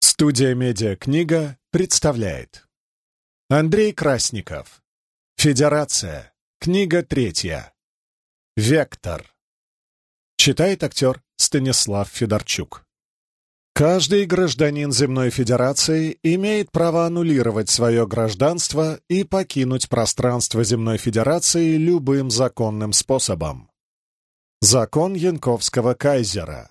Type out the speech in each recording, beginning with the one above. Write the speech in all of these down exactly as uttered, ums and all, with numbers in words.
Студия «Медиакнига» представляет Андрей Красников. Федерация. Книга третья. Вектор. Читает актер Станислав Федорчук. Каждый гражданин Земной Федерации имеет право аннулировать свое гражданство и покинуть пространство Земной Федерации любым законным способом. Закон Янковского кайзера.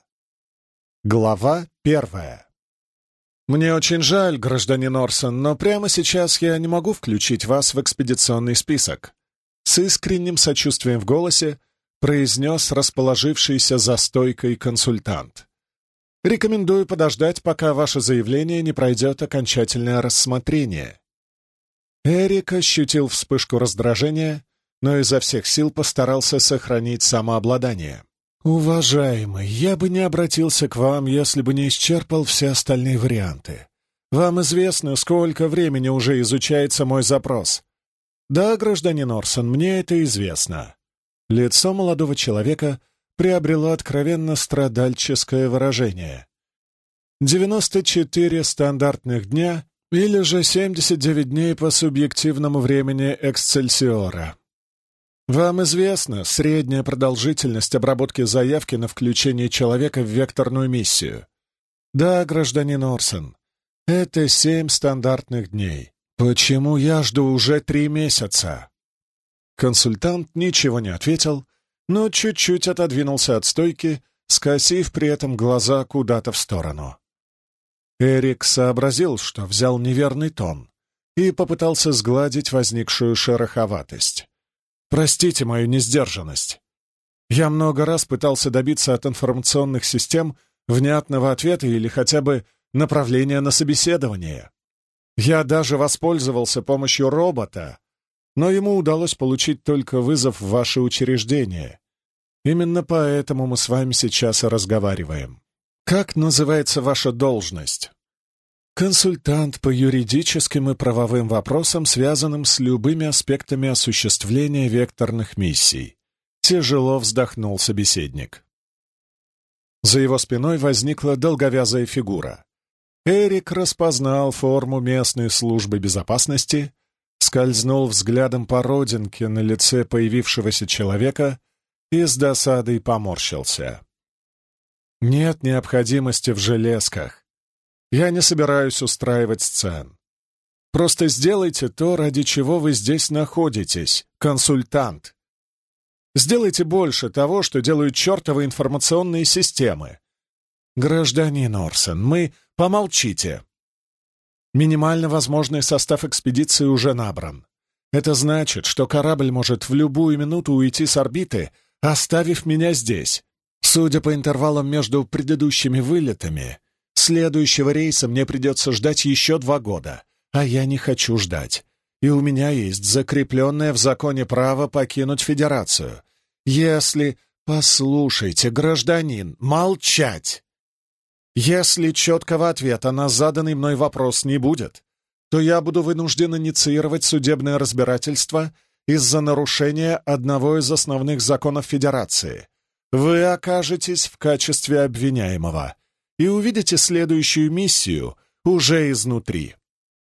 Глава первая. «Мне очень жаль, гражданин Орсон, но прямо сейчас я не могу включить вас в экспедиционный список», с искренним сочувствием в голосе произнес расположившийся за стойкой консультант. «Рекомендую подождать, пока ваше заявление не пройдет окончательное рассмотрение». Эрик ощутил вспышку раздражения, но изо всех сил постарался сохранить самообладание. «Уважаемый, я бы не обратился к вам, если бы не исчерпал все остальные варианты. Вам известно, сколько времени уже изучается мой запрос?» «Да, гражданин Орсон, мне это известно». Лицо молодого человека приобрело откровенно страдальческое выражение. девяносто четыре стандартных дня или же семьдесят девять дней по субъективному времени Эксцельсиора. Вам известна средняя продолжительность обработки заявки на включение человека в векторную миссию? Да, гражданин Орсон, это семь стандартных дней. Почему я жду уже три месяца? Консультант ничего не ответил, но чуть-чуть отодвинулся от стойки, скосив при этом глаза куда-то в сторону. Эрик сообразил, что взял неверный тон, и попытался сгладить возникшую шероховатость. «Простите мою несдержанность. Я много раз пытался добиться от информационных систем внятного ответа или хотя бы направления на собеседование. Я даже воспользовался помощью робота, но ему удалось получить только вызов в ваше учреждение. Именно поэтому мы с вами сейчас и разговариваем. Как называется ваша должность?» «Консультант по юридическим и правовым вопросам, связанным с любыми аспектами осуществления векторных миссий», — тяжело вздохнул собеседник. За его спиной возникла долговязая фигура. Эрик распознал форму местной службы безопасности, скользнул взглядом по родинке на лице появившегося человека и с досадой поморщился. «Нет необходимости в железках. Я не собираюсь устраивать сцен. Просто сделайте то, ради чего вы здесь находитесь, консультант. Сделайте больше того, что делают чертовы информационные системы. Гражданин Орсон, мы... Помолчите. Минимально возможный состав экспедиции уже набран. Это значит, что корабль может в любую минуту уйти с орбиты, оставив меня здесь. Судя по интервалам между предыдущими вылетами, следующего рейса мне придется ждать еще два года, а я не хочу ждать. И у меня есть закрепленное в законе право покинуть Федерацию. Если... Послушайте, гражданин, молчать! Если четкого ответа на заданный мной вопрос не будет, то я буду вынужден инициировать судебное разбирательство из-за нарушения одного из основных законов Федерации. Вы окажетесь в качестве обвиняемого и увидите следующую миссию уже изнутри».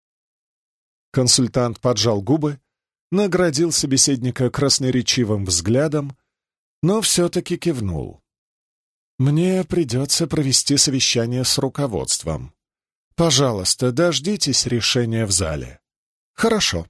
Консультант поджал губы, наградил собеседника красноречивым взглядом, но все-таки кивнул. «Мне придется провести совещание с руководством. Пожалуйста, дождитесь решения в зале». «Хорошо».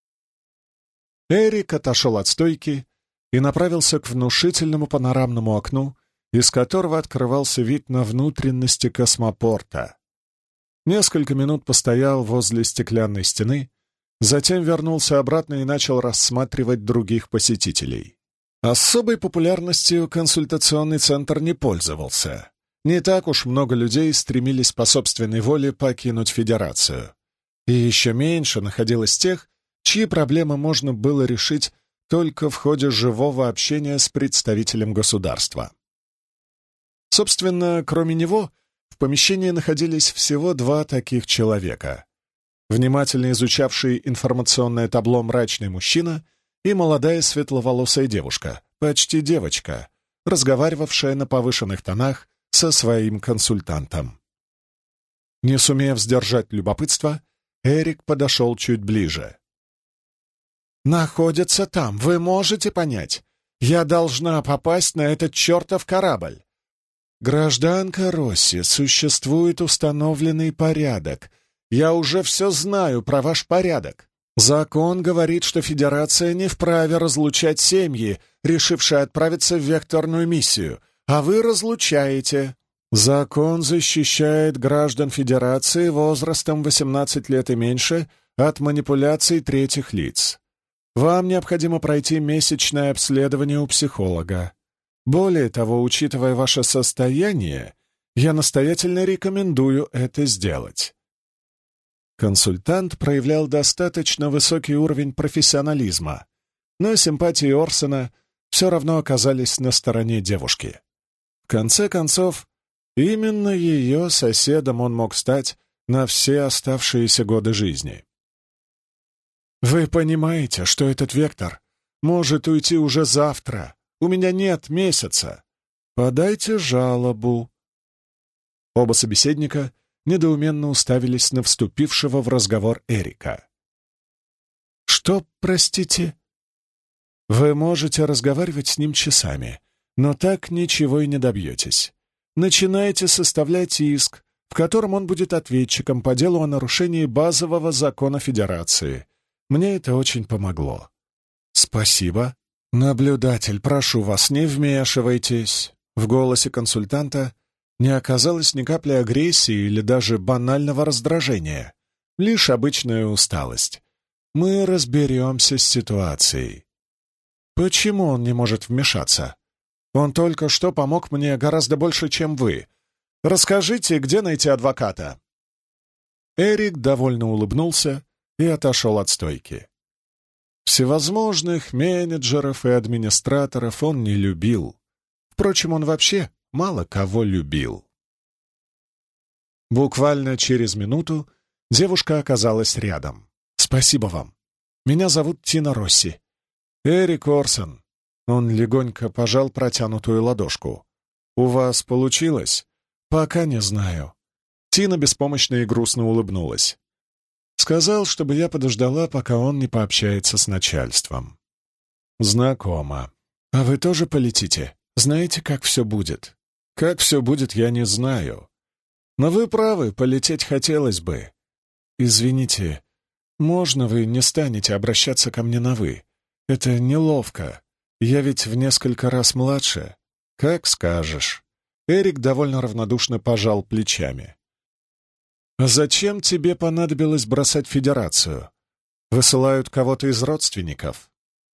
Эрик отошел от стойки и направился к внушительному панорамному окну, из которого открывался вид на внутренности космопорта. Несколько минут постоял возле стеклянной стены, затем вернулся обратно и начал рассматривать других посетителей. Особой популярностью консультационный центр не пользовался. Не так уж много людей стремились по собственной воле покинуть Федерацию. И еще меньше находилось тех, чьи проблемы можно было решить только в ходе живого общения с представителем государства. Собственно, кроме него, в помещении находились всего два таких человека. Внимательно изучавший информационное табло мрачный мужчина и молодая светловолосая девушка, почти девочка, разговаривавшая на повышенных тонах со своим консультантом. Не сумев сдержать любопытство, Эрик подошел чуть ближе. «Находится там, вы можете понять? Я должна попасть на этот чертов корабль. Гражданка Росси, существует установленный порядок. Я уже все знаю про ваш порядок. Закон говорит, что Федерация не вправе разлучать семьи, решившие отправиться в векторную миссию, а вы разлучаете. Закон защищает граждан Федерации возрастом восемнадцать лет и меньше от манипуляций третьих лиц. Вам необходимо пройти месячное обследование у психолога. Более того, учитывая ваше состояние, я настоятельно рекомендую это сделать». Консультант проявлял достаточно высокий уровень профессионализма, но симпатии Орсона все равно оказались на стороне девушки. В конце концов, именно ее соседом он мог стать на все оставшиеся годы жизни. «Вы понимаете, что этот вектор может уйти уже завтра? У меня нет месяца. Подайте жалобу». Оба собеседника недоуменно уставились на вступившего в разговор Эрика. «Что, простите?» «Вы можете разговаривать с ним часами, но так ничего и не добьетесь. Начинайте составлять иск, в котором он будет ответчиком по делу о нарушении базового закона Федерации. Мне это очень помогло». «Спасибо. Наблюдатель, прошу вас, не вмешивайтесь». В голосе консультанта не оказалось ни капли агрессии или даже банального раздражения, лишь обычная усталость. Мы разберемся с ситуацией. Почему он не может вмешаться? Он только что помог мне гораздо больше, чем вы. Расскажите, где найти адвоката?» Эрик довольно улыбнулся и отошел от стойки. Всевозможных менеджеров и администраторов он не любил. Впрочем, он вообще мало кого любил. Буквально через минуту девушка оказалась рядом. «Спасибо вам. Меня зовут Тина Росси. Эрик Орсон». Он легонько пожал протянутую ладошку. «У вас получилось?» «Пока не знаю». Тина беспомощно и грустно улыбнулась. «Сказал, чтобы я подождала, пока он не пообщается с начальством». «Знакомо. А вы тоже полетите? Знаете, как все будет?» «Как все будет, я не знаю. Но вы правы, полететь хотелось бы. Извините, можно вы не станете обращаться ко мне на «вы»? Это неловко. Я ведь в несколько раз младше». «Как скажешь». Эрик довольно равнодушно пожал плечами. «А зачем тебе понадобилось бросать Федерацию? Высылают кого-то из родственников?»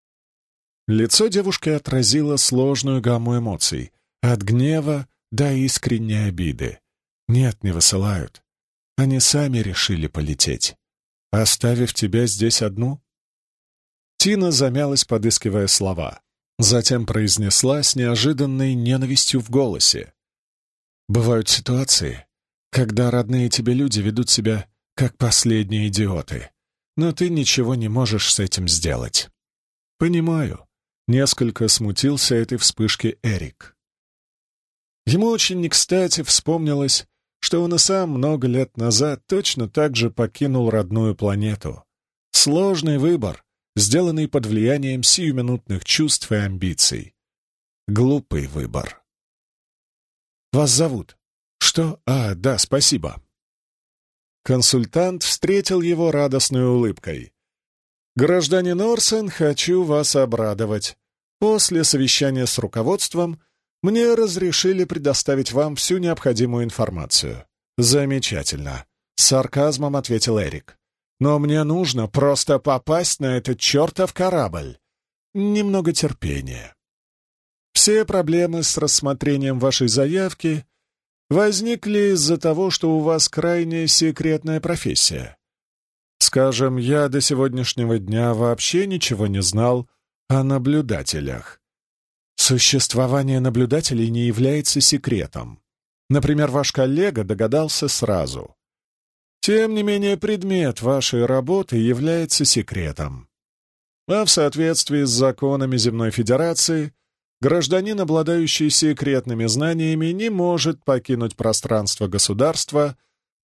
Лицо девушки отразило сложную гамму эмоций, от гнева до искренней обиды. «Нет, не высылают. Они сами решили полететь. Оставив тебя здесь одну?» Тина замялась, подыскивая слова. Затем произнесла с неожиданной ненавистью в голосе. «Бывают ситуации, когда родные тебе люди ведут себя как последние идиоты, но ты ничего не можешь с этим сделать». «Понимаю», — несколько смутился этой вспышки Эрик. Ему очень не кстати вспомнилось, что он и сам много лет назад точно так же покинул родную планету. Сложный выбор, сделанный под влиянием сиюминутных чувств и амбиций. Глупый выбор. «Вас зовут?» «Что? А, да, спасибо». Консультант встретил его радостной улыбкой. «Гражданин Орсон, хочу вас обрадовать. После совещания с руководством мне разрешили предоставить вам всю необходимую информацию». «Замечательно», — с сарказмом ответил Эрик. «Но мне нужно просто попасть на этот чертов корабль. Немного терпения. Все проблемы с рассмотрением вашей заявки возникли из-за того, что у вас крайне секретная профессия. Скажем, я до сегодняшнего дня вообще ничего не знал о наблюдателях. Существование наблюдателей не является секретом. Например, ваш коллега догадался сразу. Тем не менее, предмет вашей работы является секретом. А в соответствии с законами Земной Федерации, гражданин, обладающий секретными знаниями, не может покинуть пространство государства